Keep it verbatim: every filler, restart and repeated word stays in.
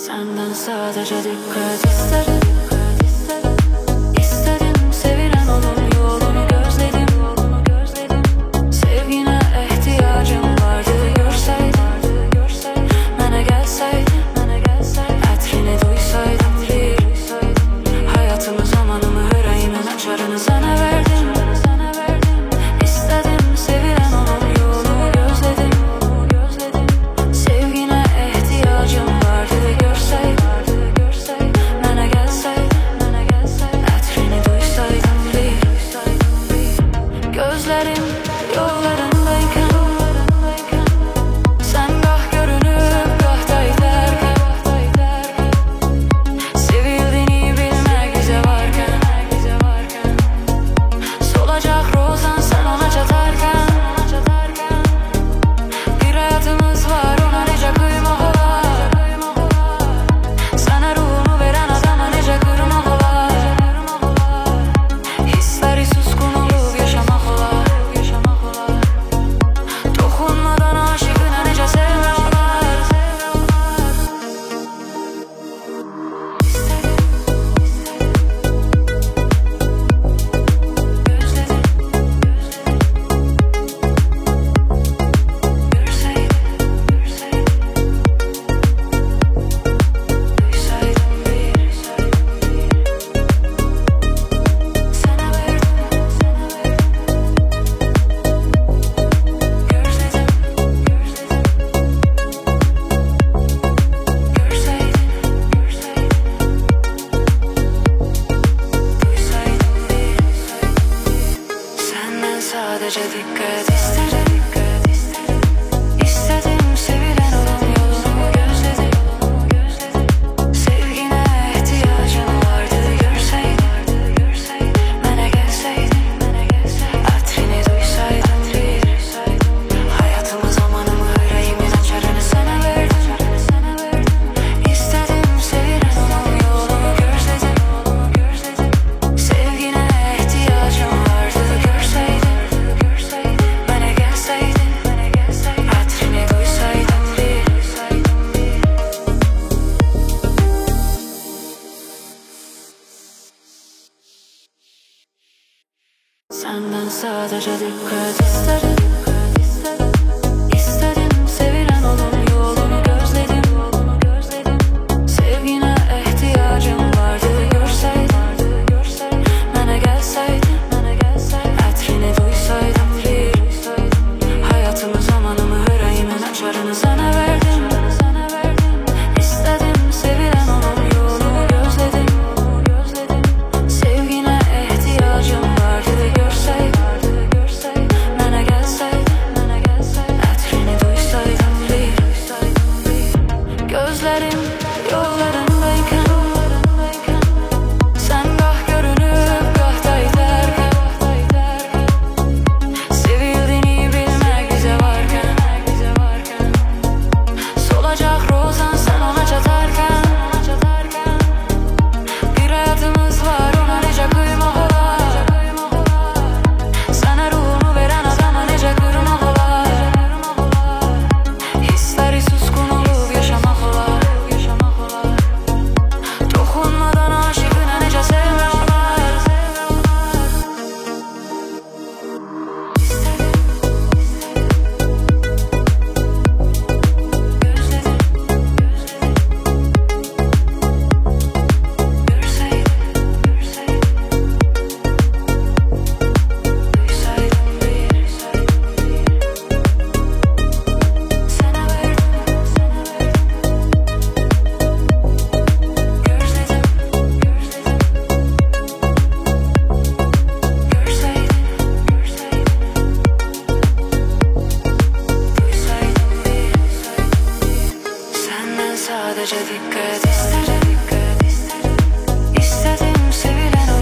Senden sadece dikkat isterim. İstedim sevilen olun yolunu gözledim. Sevgine ihtiyacım vardı görseydin. Bana gelseydin, etrini duysaydım bir. Hayatımı zamanımı yüreğimin açarını sana verdim. İstedim sevilen olun yolunu gözledim. Sevgine ihtiyacım vardı görseydin. Bana gelseydin, etrini duysaydım bir. Gözlerim yollarındayken sen gah görünüp gah da giderken, sevildiğini bilmek bize varken, solacak rozan sen ona çatarken, bir hayatımız var ona nece kıymak olar. Sana ruhumu veren adama nece kırmak olar. Hisleri suskun olup yaşamak olar. Dokunmadan aşıkına nece sevme olar. Senden sadece dikkat isterim. İstedim sevilen olan yolunu gözledim. Sevgine ihtiyacım vardı görseydin. Bana gelseydin, etrini duysaydım bir. Hayatımı zamanımı yüreğimin açarını sana verdim. İstedim sevilen olan yolunu gözledim. Sevgine ihtiyacım vardı görseydin. Bana gelseydin, etrini duysaydım bir. Senden sadece dikkat isterim. İstedim sevilen olun yolunu gözledim. Sevgine ihtiyacım vardı görseydin. Bana gelseydin, etrini duysaydım bir. Hayatımı zamanımı yüreğimin açarını sana verdim. İstedim sevilen olun yolunu gözledim. Sevgine ihtiyacım vardı görseydin. Bana gelseydin, etrini duysaydım bir. Gözlerim yollarındayken sen gah görünüp gah da giderken, sevildiğini bilmek bize varken, solacak rozan sen ona çatarken, bir hayatımız var ona nece kıymak olar. Sana ruhumu veren adama nece kırmak olar. Hisleri suskun olup yaşamak olar. Dokunmadan aşıkına nece sevme olar. Senden sadece dikkat isterim. İstedim sevilen